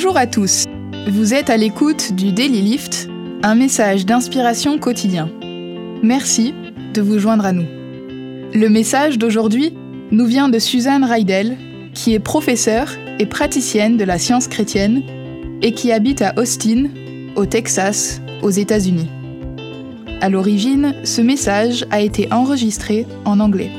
Bonjour à tous, vous êtes à l'écoute du Daily Lift, un message d'inspiration quotidien. Merci de vous joindre à nous. Le message d'aujourd'hui nous vient de Suzanne Reidel, qui est professeure et praticienne de la science chrétienne et qui habite à Austin, au Texas, aux États-Unis. À l'origine, ce message a été enregistré en anglais.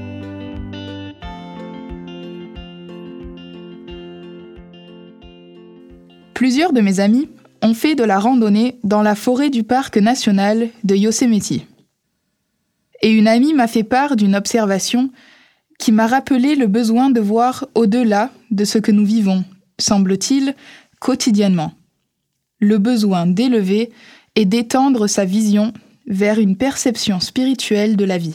Plusieurs de mes amis ont fait de la randonnée dans la forêt du parc national de Yosemite. Et une amie m'a fait part d'une observation qui m'a rappelé le besoin de voir au-delà de ce que nous vivons, semble-t-il, quotidiennement. Le besoin d'élever et d'étendre sa vision vers une perception spirituelle de la vie.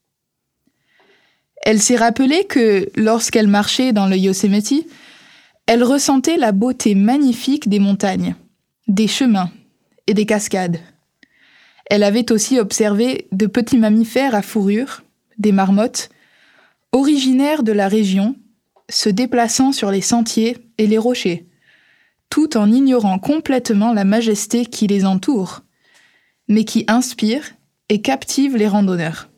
Elle s'est rappelée que, lorsqu'elle marchait dans le Yosemite, elle ressentait la beauté magnifique des montagnes, des chemins et des cascades. Elle avait aussi observé de petits mammifères à fourrure, des marmottes, originaires de la région, se déplaçant sur les sentiers et les rochers, tout en ignorant complètement la majesté qui les entoure, mais qui inspire et captive les randonneurs.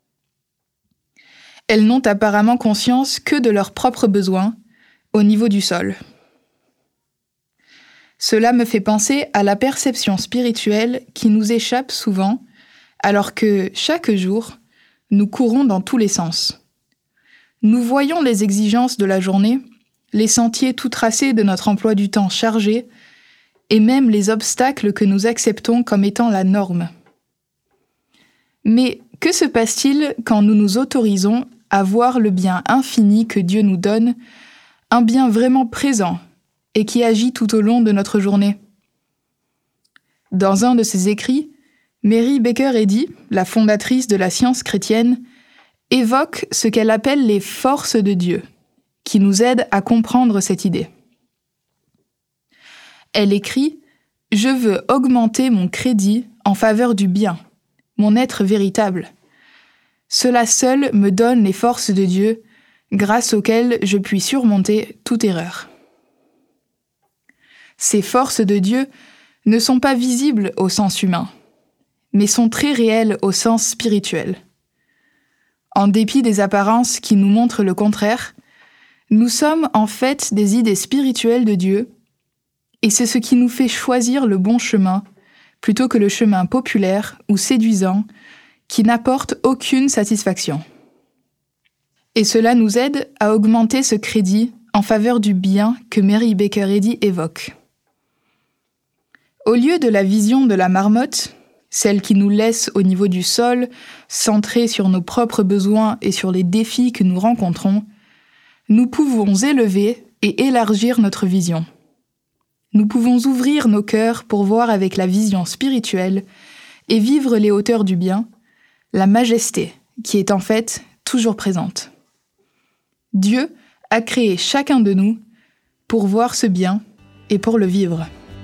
Elles n'ont apparemment conscience que de leurs propres besoins, au niveau du sol. Cela me fait penser à la perception spirituelle qui nous échappe souvent, alors que, chaque jour, nous courons dans tous les sens. Nous voyons les exigences de la journée, les sentiers tout tracés de notre emploi du temps chargé, et même les obstacles que nous acceptons comme étant la norme. Mais que se passe-t-il quand nous nous autorisons à voir le bien infini que Dieu nous donne, un bien vraiment présent et qui agit tout au long de notre journée? Dans un de ses écrits, Mary Baker Eddy, la fondatrice de la science chrétienne, évoque ce qu'elle appelle les forces de Dieu, qui nous aident à comprendre cette idée. Elle écrit « Je veux augmenter mon crédit en faveur du bien, mon être véritable. Cela seul me donne les forces de Dieu, grâce auxquelles je puis surmonter toute erreur. » Ces forces de Dieu ne sont pas visibles au sens humain, mais sont très réelles au sens spirituel. En dépit des apparences qui nous montrent le contraire, nous sommes en fait des idées spirituelles de Dieu, et c'est ce qui nous fait choisir le bon chemin, plutôt que le chemin populaire ou séduisant, qui n'apporte aucune satisfaction. Et cela nous aide à augmenter ce crédit en faveur du bien que Mary Baker Eddy évoque. Au lieu de la vision de la marmotte, celle qui nous laisse au niveau du sol, centrée sur nos propres besoins et sur les défis que nous rencontrons, nous pouvons élever et élargir notre vision. Nous pouvons ouvrir nos cœurs pour voir avec la vision spirituelle et vivre les hauteurs du bien, la majesté qui est en fait toujours présente. Dieu a créé chacun de nous pour voir ce bien et pour le vivre.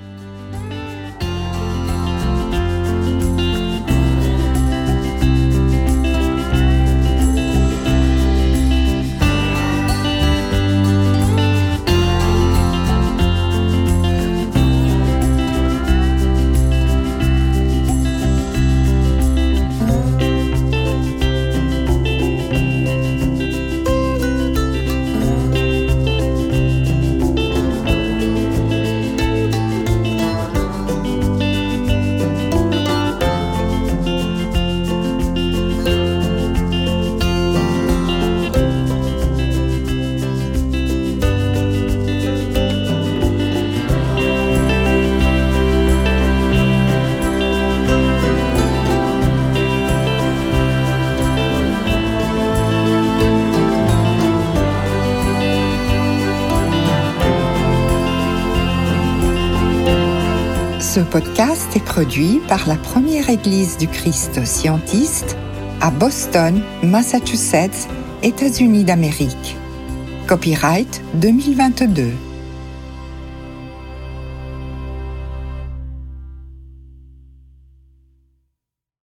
Ce podcast est produit par la Première Église du Christ Scientiste à Boston, Massachusetts, États-Unis d'Amérique. Copyright 2022.